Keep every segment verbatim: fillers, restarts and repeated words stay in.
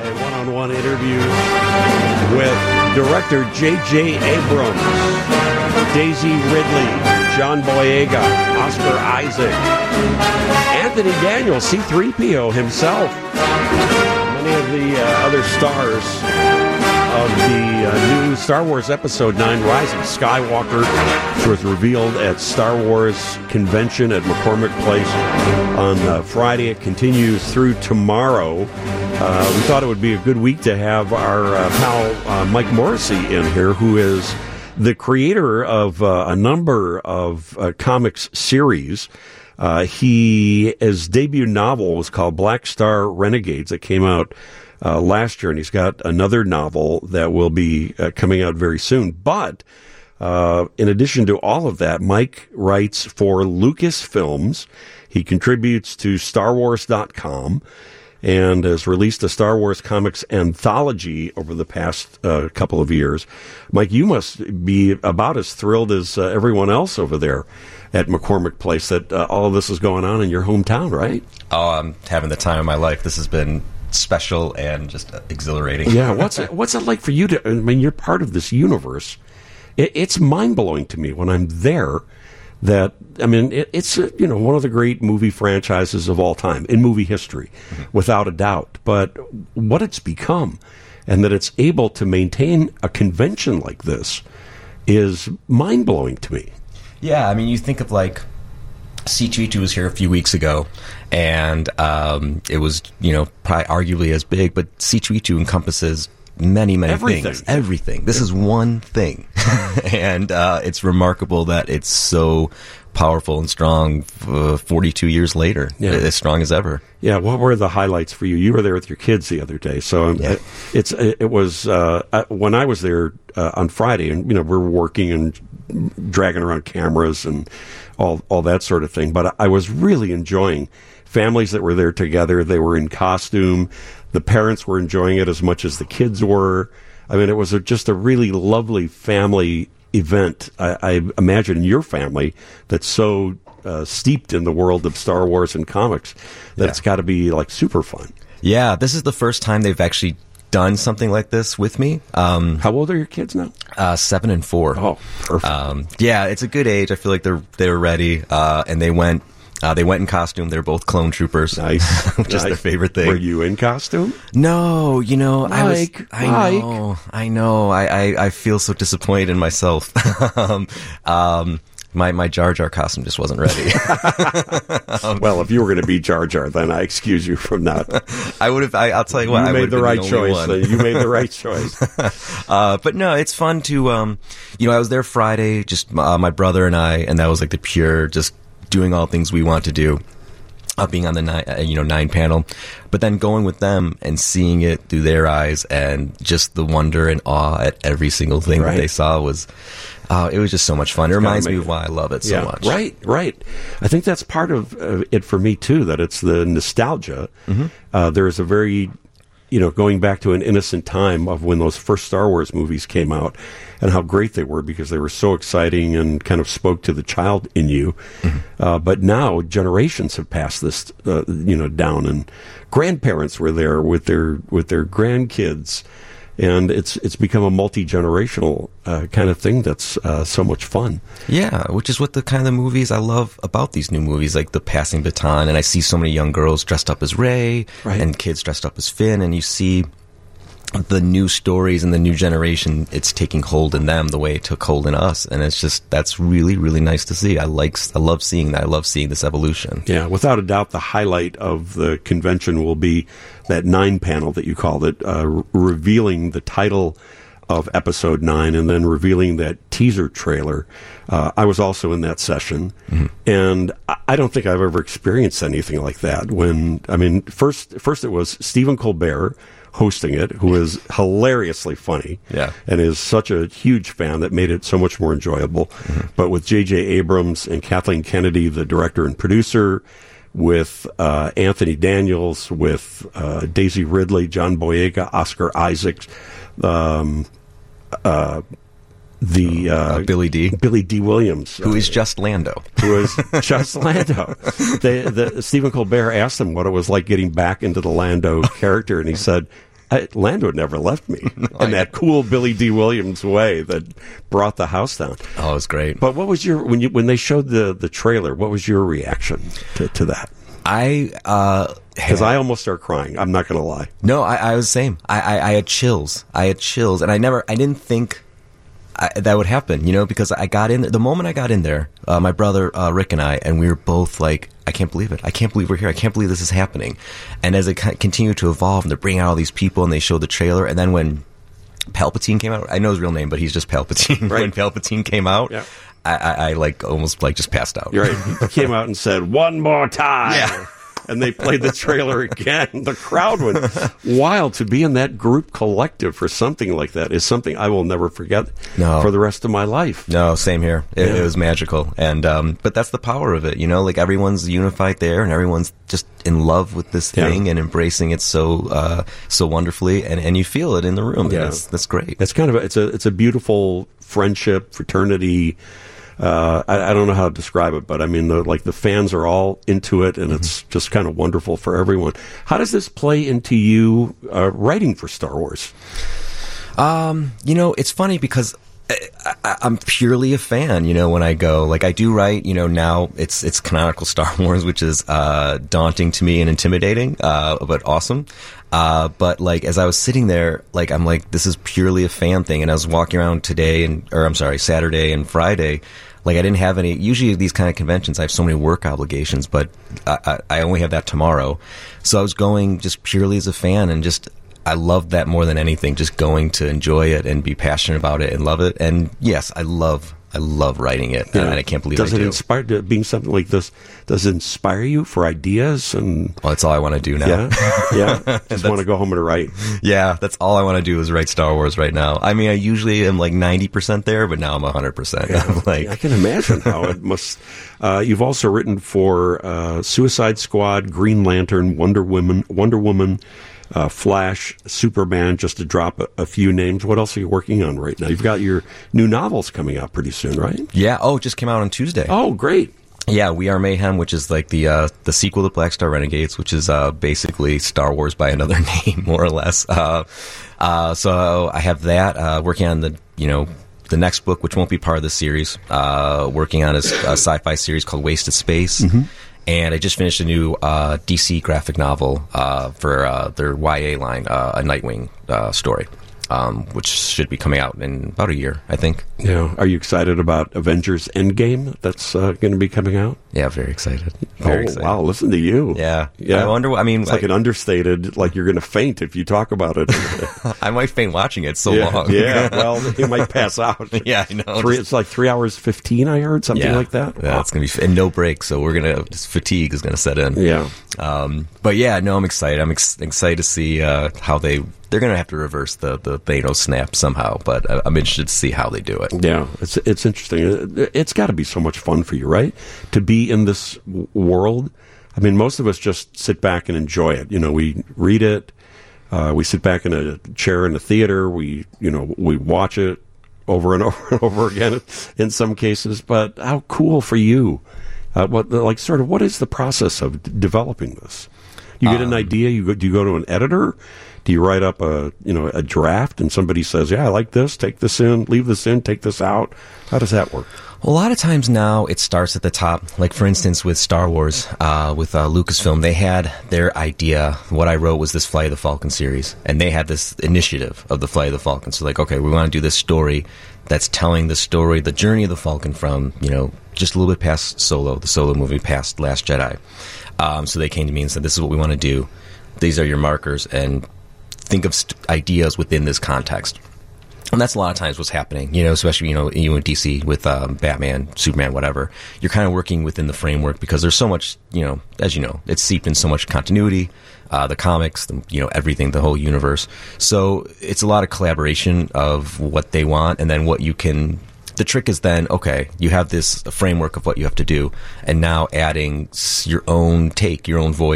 a one-on-one interview with director J J Abrams, Daisy Ridley, John Boyega, Oscar Isaac, Anthony Daniels, C three P O himself, many of the uh, other stars of the uh, new Star Wars Episode nine, Rise of Skywalker, which was revealed at Star Wars Convention at McCormick Place on uh, Friday. It continues through tomorrow. Uh, we thought it would be a good week to have our uh, pal uh, Mike Morrissey in here, who is the creator of uh, a number of uh, comics series. Uh, he, his debut novel was called Black Star Renegades. It came out uh, last year, and he's got another novel that will be uh, coming out very soon. But uh, in addition to all of that, Mike writes for Lucasfilms. He contributes to Star Wars dot com and has released a Star Wars comics anthology over the past uh, couple of years. Mike, you must be about as thrilled as uh, everyone else over there at McCormick Place that uh, all of this is going on in your hometown, right? Oh, I'm having the time of my life. This has been special and just exhilarating. Yeah, what's it, what's it like for you to, I mean, you're part of this universe. It, it's mind-blowing to me when I'm there that, I mean, it, it's, uh, you know, one of the great movie franchises of all time in movie history, mm-hmm. without a doubt. But what it's become and that it's able to maintain a convention like this is mind-blowing to me. Yeah, I mean, you think of, like, C two E two was here a few weeks ago, and um, it was, you know, probably arguably as big, but C two E two encompasses many, many Everything. things. Everything. This is one thing. And uh, it's remarkable that it's so powerful and strong uh, forty-two years later, yeah. as strong as ever. Yeah, what were the highlights for you? You were there with your kids the other day, so yeah. it, it's it was uh, when I was there uh, on Friday, and you know we're working and dragging around cameras and all all that sort of thing. But I was really enjoying families that were there together. They were in costume. The parents were enjoying it as much as the kids were. I mean, it was a, just a really lovely family event. I, I imagine your family that's so uh, steeped in the world of Star Wars and comics that yeah. it's got to be like super fun. Yeah, this is the first time they've actually done something like this with me. Um, How old are your kids now? Uh, seven and four. Oh, perfect. Um, yeah, it's a good age. I feel like they're they were ready, uh, and they went. Uh, they went in costume. They're both clone troopers. Nice. Which nice. is their favorite thing. Were you in costume? No, you know, Mike, I was. I Mike. know. I know. I, I, I feel so disappointed in myself. um, um, my my Jar Jar costume just wasn't ready. um, well, if you were going to be Jar Jar, then I excuse you from that. I would have. I'll tell you what. You I made the right the choice. You made the right choice. uh, but no, it's fun to. Um, you know, I was there Friday. Just uh, my brother and I, and that was like the pure just doing all things we want to do. Uh, being on the nine, uh, you know, nine panel, but then going with them and seeing it through their eyes and just the wonder and awe at every single thing right. that they saw was, uh, it was just so much fun. It reminds me of why I love it so yeah, much. Right, right. I think that's part of uh, it for me too, that it's the nostalgia. Mm-hmm. Uh, there's a very, you know, going back to an innocent time of when those first Star Wars movies came out and how great they were because they were so exciting and kind of spoke to the child in you. Mm-hmm. Uh, but now generations have passed this, uh, you know, down, and grandparents were there with their with their grandkids, and it's it's become a multi-generational uh, kind of thing that's uh, so much fun. Yeah, which is what the kind of movies I love about these new movies, like the passing baton, and I see so many young girls dressed up as Rey right. and kids dressed up as Finn, and you see the new stories and the new generation, it's taking hold in them the way it took hold in us, and it's just, that's really, really nice to see. I like, I love seeing that. I love seeing this evolution. Yeah, without a doubt, the highlight of the convention will be that nine panel that you called it, uh, re- revealing the title of episode nine and then revealing that teaser trailer. Uh, I was also in that session, mm-hmm. and I, I don't think I've ever experienced anything like that. When, I mean, first, first it was Stephen Colbert hosting it, who is hilariously funny, yeah, and is such a huge fan that made it so much more enjoyable. Mm-hmm. But with J J Abrams and Kathleen Kennedy, the director and producer, with uh, Anthony Daniels, with uh, Daisy Ridley, John Boyega, Oscar Isaac, um, uh, the uh, uh, Billy D. Billy D. Williams, who uh, is just Lando, who is just Lando. They, the, Stephen Colbert asked him what it was like getting back into the Lando character, and he said, I, Lando never left me in that cool Billy D. Williams way that brought the house down. Oh, it was great. But what was your when you when they showed the, the trailer? What was your reaction to, to that? I uh, because I almost started crying. I'm not going to lie. No, I, I was the same. I, I, I had chills. I had chills, and I never. I didn't think I, that would happen. You know, because I got in there, the moment I got in there. Uh, my brother uh, Rick and I, and we were both like, I can't believe it. I can't believe we're here. I can't believe this is happening. And as it continued to evolve, and they're bringing out all these people, and they showed the trailer, and then when Palpatine came out, I know his real name, but he's just Palpatine. Right. When Palpatine came out, yeah. I, I, I like almost like just passed out. You're right. He came out and said, "One more time." Yeah. And they played the trailer again. The crowd went wild. To be in that group collective for something like that is something I will never forget no. for the rest of my life. No, same here. It, yeah. it was magical. And um, but that's the power of it, you know? Like, everyone's unified there, and everyone's just in love with this thing yeah. and embracing it so uh, so wonderfully, and, and you feel it in the room. Yeah. That's, that's great. It's kind of a, it's a it's a beautiful friendship, fraternity. Uh, I, I don't know how to describe it, but I mean, the, like the fans are all into it, and mm-hmm. it's just kind of wonderful for everyone. How does this play into you uh, writing for Star Wars? Um, you know, it's funny because I, I, I'm purely a fan. You know, when I go, like, I do write. You know, now it's it's canonical Star Wars, which is uh, daunting to me and intimidating, uh, but awesome. Uh, but like, as I was sitting there, like, I'm like, this is purely a fan thing. And I was walking around today and, or I'm sorry, Saturday and Friday. Like, I didn't have any, usually these kind of conventions, I have so many work obligations, but I, I only have that tomorrow. So I was going just purely as a fan, and just, I loved that more than anything, just going to enjoy it and be passionate about it and love it. And yes, I love I love writing it, yeah. and I can't believe does I it do. Inspire, being something like this, does it inspire you for ideas? And well, that's all I want to do now. Yeah, yeah. Just want to go home and write. Yeah, that's all I want to do is write Star Wars right now. I mean, I usually am like ninety percent there, but now I'm one hundred percent. Yeah. I'm like, I can imagine how it must. Uh, you've also written for uh, Suicide Squad, Green Lantern, Wonder Woman, Wonder Woman. Uh, Flash, Superman, just to drop a, a few names. What else are you working on right now? You've got your new novels coming out pretty soon, right? Yeah. Oh, it just came out on Tuesday. Oh, great. Yeah, We Are Mayhem, which is like the uh, the sequel to Black Star Renegades, which is uh, basically Star Wars by another name, more or less. Uh, uh, so I have that, uh, working on the, you know, the next book, which won't be part of the series, uh, working on a, a sci-fi series called Wasted Space. Mm-hmm. And I just finished a new uh, D C graphic novel uh, for uh, their Y A line, uh, a Nightwing uh, story, um, which should be coming out in about a year, I think. Yeah. Are you excited about Avengers Endgame that's uh, going to be coming out? Yeah, very excited. Very oh, excited. Wow, listen to you. Yeah. Yeah. I wonder, I mean... It's like I, an understated, like you're going to faint if you talk about it. I might faint watching it, so yeah, long. Yeah, well, you might pass out. Yeah, I know. Three, it's like three hours fifteen, I heard, something yeah, like that. Yeah, wow. It's going to be... And no break, so we're going to... Fatigue is going to set in. Yeah. Um, but yeah, no, I'm excited. I'm ex- excited to see uh, how they... They're going to have to reverse the, the Thanos snap somehow, but I'm interested to see how they do it. Yeah, it's it's interesting. It's got to be so much fun for you, right? To be in this w- world. I mean, most of us just sit back and enjoy it. You know, we read it, uh, we sit back in a chair in a theater, we, you know, we watch it over and over and over again in some cases. But how cool for you? Uh, what, like, sort of, what is the process of d- developing this? You get an um, idea. You go, do you go to an editor? Do you write up a, you know, a draft and somebody says, yeah, I like this, take this in, leave this in, take this out? How does that work? Well, a lot of times now it starts at the top. Like, for instance, with Star Wars, uh, with uh, Lucasfilm, they had their idea. What I wrote was this Flight of the Falcon series, and they had this initiative of the Flight of the Falcon. So, like, okay, we want to do this story that's telling the story, the journey of the Falcon from, you know, just a little bit past Solo, the Solo movie, past Last Jedi. Um, so they came to me and said, this is what we want to do. These are your markers, and think of st- ideas within this context. And that's a lot of times what's happening, you know, especially, you know, you in D C with um, Batman, Superman, whatever. You're kind of working within the framework because there's so much, you know, as you know, it's seeped in so much continuity, uh, the comics, the, you know, everything, the whole universe. So it's a lot of collaboration of what they want, and then what you can... The trick is then, okay, you have this framework of what you have to do, and now adding your own take, your own voice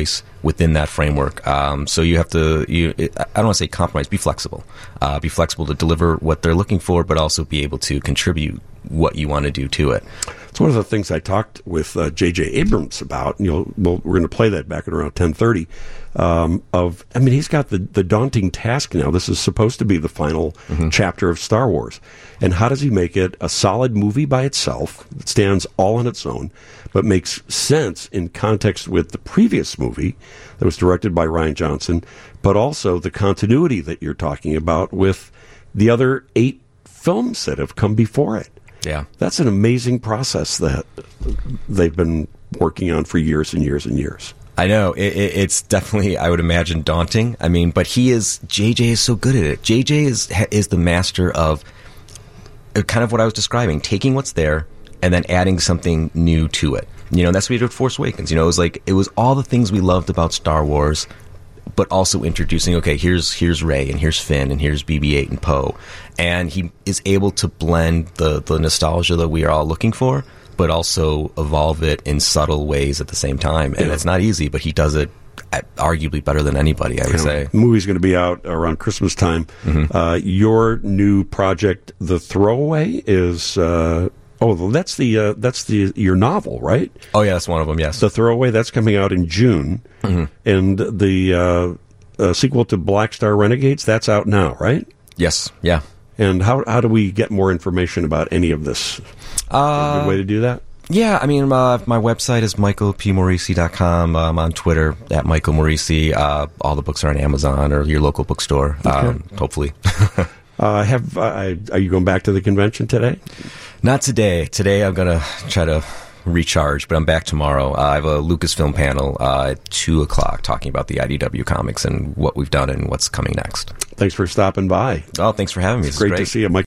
within that framework. Um, so you have to, you, it, I don't want to say compromise, be flexible. Uh, be flexible to deliver what they're looking for, but also be able to contribute what you want to do to it. It's one of the things I talked with uh, J J Abrams about. You know, well, we're going to play that back at around ten thirty. Um, of, I mean, he's got the, the daunting task now. This is supposed to be the final mm-hmm. chapter of Star Wars. And how does he make it a solid movie by itself that stands all on its own, but makes sense in context with the previous movie that was directed by Rian Johnson, but also the continuity that you're talking about with the other eight films that have come before it. Yeah. That's an amazing process that they've been working on for years and years and years. I know. It, it, it's definitely, I would imagine, daunting. I mean, but he is, J J is so good at it. J J is is the master of kind of what I was describing, taking what's there and then adding something new to it. You know, and that's what he did with Force Awakens. You know, it was like, it was all the things we loved about Star Wars, but also introducing, okay, here's here's Rey, and here's Finn, and here's B B eight and Poe. And he is able to blend the, the nostalgia that we are all looking for, but also evolve it in subtle ways at the same time. And yeah. It's not easy, but he does it at, arguably better than anybody, I would you know, say. The movie's going to be out around Christmas time. Mm-hmm. Uh, your new project, The Throwaway, is... Uh, oh, that's the uh, that's the your novel, right? Oh, yeah, that's one of them, yes. The Throwaway, that's coming out in June. Mm-hmm. And the uh, uh, sequel to Black Star Renegades, that's out now, right? Yes, yeah. And how how do we get more information about any of this? Uh, a good way to do that? Yeah, I mean, uh, my website is michael p morisi dot com. I'm on Twitter, at Michael Morisi. Uh, all the books are on Amazon or your local bookstore, okay. um, hopefully. uh, have uh, Are you going back to the convention today? Not today. Today I'm going to try to recharge, but I'm back tomorrow. Uh, I have a Lucasfilm panel uh, at two o'clock talking about the I D W comics and what we've done and what's coming next. Thanks for stopping by. Oh, thanks for having me. It's great, great to see you, Mike.